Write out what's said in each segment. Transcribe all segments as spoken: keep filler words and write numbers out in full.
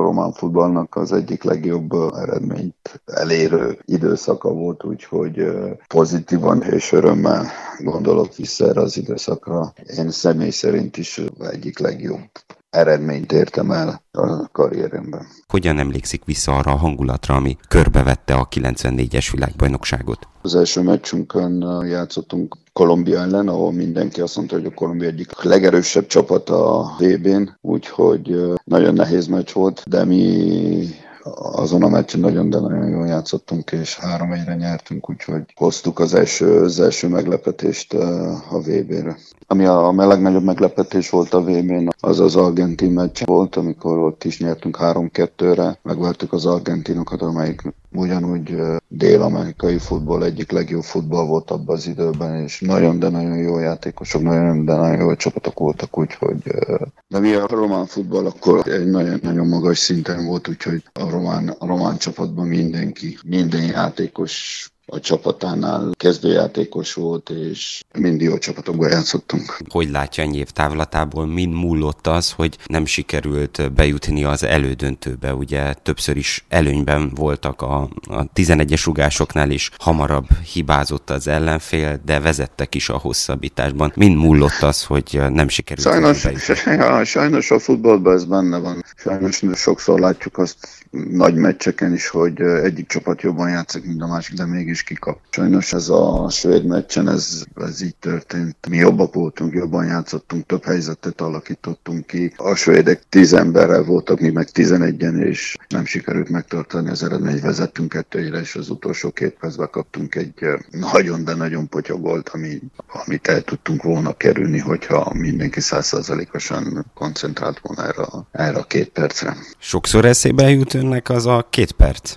román futballnak az egyik legjobb eredményt elérő időszaka volt, úgyhogy pozitívan és örömmel gondolok vissza erre az időszakra. Én személy szerint is egyik legjobb eredményt értem el a karrieremben. Hogyan emlékszik vissza arra a hangulatra, ami körbevette a kilencvennégyes világbajnokságot? Az első meccsünkön játszottunk Kolumbia ellen, ahol mindenki azt mondta, hogy a Kolumbia egyik legerősebb csapat a vé bén, úgyhogy nagyon nehéz meccs volt, de mi azon a meccsen nagyon, de nagyon jól játszottunk, és három egyre nyertünk, úgyhogy hoztuk az első, az első meglepetést a vé bére. Ami a, a legnagyobb meglepetés volt a vé bén, az az argentin meccs volt, amikor ott is nyertünk három kettőre, megvertük az argentinokat, amelyik ugyanúgy dél-amerikai futball egyik legjobb futball volt abban az időben, és nagyon, de nagyon jó játékosok, nagyon, de nagyon jó csapatok voltak, úgyhogy de mi a román futball akkor egy nagyon, nagyon magas szinten volt, úgyhogy a román, a román csapatban mindenki, minden játékos a csapatánál kezdőjátékos volt, és mindig jó csapatokban játszottunk. Hogy látja ennyi év távlatából, mind múlott az, hogy nem sikerült bejutni az elődöntőbe? Ugye többször is előnyben voltak a, a tizenegyes rugásoknál is, hamarabb hibázott az ellenfél, de vezettek is a hosszabbításban. Mind múlott az, hogy nem sikerült sajnos, ja, sajnos a futballban ez benne van. Sajnos sokszor látjuk azt nagy meccseken is, hogy egyik csapat jobban játszik, mint a másik, de mégis kikap. Sajnos ez a svéd meccsen ez, ez így történt. Mi jobbak voltunk, jobban játszottunk, több helyzetet alakítottunk ki. A svédek tíz emberrel voltak, mi meg tizenegyen, és nem sikerült megtartani az eredményt. Vezettünk kettőre, és az utolsó két percben kaptunk egy nagyon, de nagyon potyogolt, ami, amit el tudtunk volna kerülni, hogyha mindenki száz százalékosan koncentrált volna erre, erre a két percre. Sokszor eszébe jut önnek az a két perc?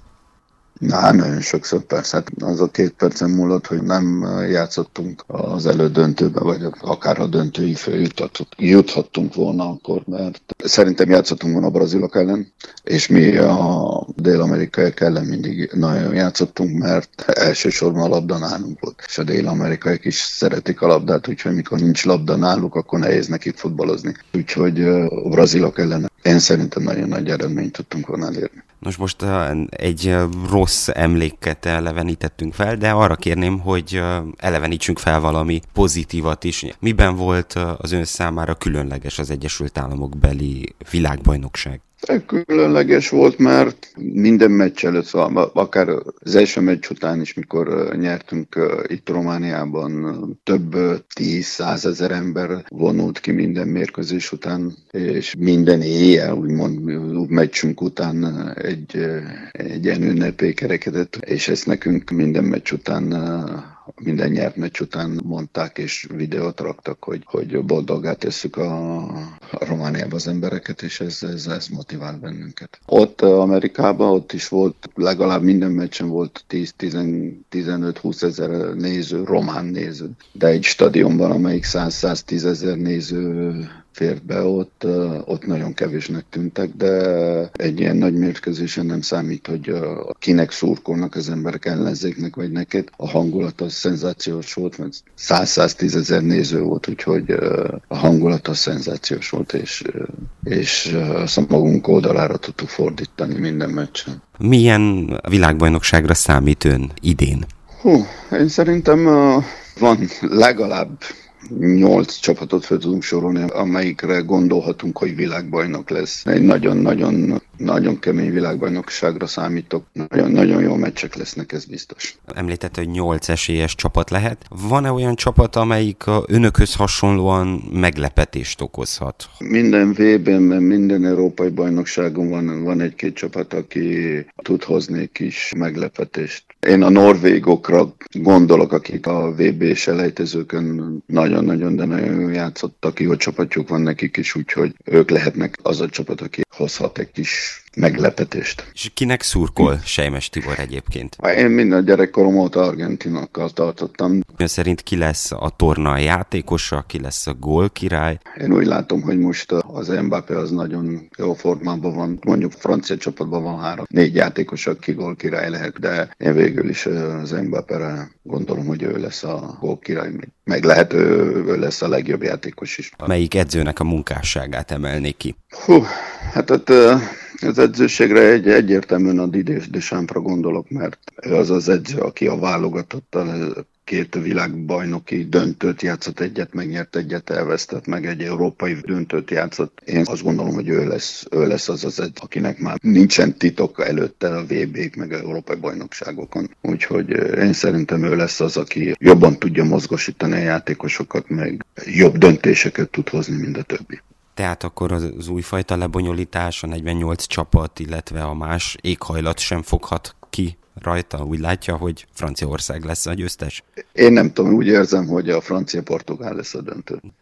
Na, nagyon sokszor persze. Hát az a két percen múlott, hogy nem játszottunk az elődöntőbe, vagy akár a döntőig juthattunk volna akkor, mert szerintem játszottunk volna a brazilok ellen, és mi a dél-amerikaiak ellen mindig nagyon játszottunk, mert elsősorban a labda nálunk volt. És a dél-amerikaiak is szeretik a labdát, úgyhogy mikor nincs labda náluk, akkor nehéz nekik futballozni. Úgyhogy a brazilok ellen én szerintem nagyon nagy eredményt tudtunk volna elérni. Nos, most egy rossz emléket elevenítettünk fel, de arra kérném, hogy elevenítsünk fel valami pozitívat is. Miben volt az ön számára különleges az Egyesült Államok beli világbajnokság? Különleges volt, mert minden meccs előtt, szóval akár az első meccs után is, mikor nyertünk itt Romániában, több tíz-százezer ember vonult ki minden mérkőzés után, és minden éjjel, úgymond meccsünk után egy, egy ilyen ünnepé kerekedett, és ezt nekünk minden meccs után minden nyert meccs után mondták és videót raktak, hogy, hogy boldoggá tesszük a, a Romániába az embereket, és ez, ez, ez motivál bennünket. Ott Amerikában ott is volt, legalább minden meccsen volt tíz-tizenöt-húsz ezer néző, román néző, de egy stadionban, amelyik száz-száztíz ezer néző fért be, ott, ott nagyon kevésnek tűntek, de egy ilyen nagy mérkőzésen nem számít, hogy kinek szurkolnak az emberek, ellenzéknek vagy neked. A hangulat az szenzációs volt, mert száz-száztíz ezer néző volt, úgyhogy a hangulat az szenzációs volt, és, és azt a magunk oldalára tudtuk fordítani minden meccsen. Milyen világbajnokságra számít ön idén? Hú, én szerintem van legalább nyolc csapatot fel tudunk sorolni, amelyikre gondolhatunk, hogy világbajnok lesz. Egy nagyon-nagyon nagyon kemény világbajnokságra számítok. Nagyon-nagyon jó meccsek lesznek, ez biztos. Említette, hogy nyolc esélyes csapat lehet. Van-e olyan csapat, amelyik önökhöz hasonlóan meglepetést okozhat? Minden vé bén, minden európai bajnokságon van, van egy-két csapat, aki tud hozni kis meglepetést. Én a norvégokra gondolok, akik a vé bé selejtezőkön nagyon-nagyon, de nagyon jól játszottak, jó csapatjuk van nekik is, úgyhogy ők lehetnek az a csapat, aki hozhat egy kis meglepetést. És kinek szurkol Sejmes Tibor egyébként? Én minden gyerekkorom óta argentinokkal tartottam. Ön szerint ki lesz a torna játékosa, ki lesz a gólkirály? Én úgy látom, hogy most az Mbappé az nagyon jó formában van. Mondjuk francia csapatban van három, négy játékos, aki gólkirály lehet, de én végül is az Mbappére gondolom, hogy ő lesz a gólkirály. Meg lehet, ő, ő lesz a legjobb játékos is. Melyik edzőnek a munkásságát emelnék ki? Hú, hát ott Az edzőségre egy egyértelműen a Didier Deschampsra gondolok, mert ő az az edző, aki a válogatottal két világbajnoki döntőt játszott, egyet megnyert, egyet elvesztett, meg egy európai döntőt játszott. Én azt gondolom, hogy ő lesz, ő lesz az az edző, akinek már nincsen titok előtte a vé bék, meg a európai bajnokságokon. Úgyhogy én szerintem ő lesz az, aki jobban tudja mozgosítani a játékosokat, meg jobb döntéseket tud hozni, mint a többi. Tehát akkor az újfajta lebonyolítás, a negyvennyolc csapat, illetve a más éghajlat sem foghat ki rajta? Úgy látja, hogy Franciaország lesz a győztes? Én nem tudom, úgy érzem, hogy a francia-portugál lesz a döntő.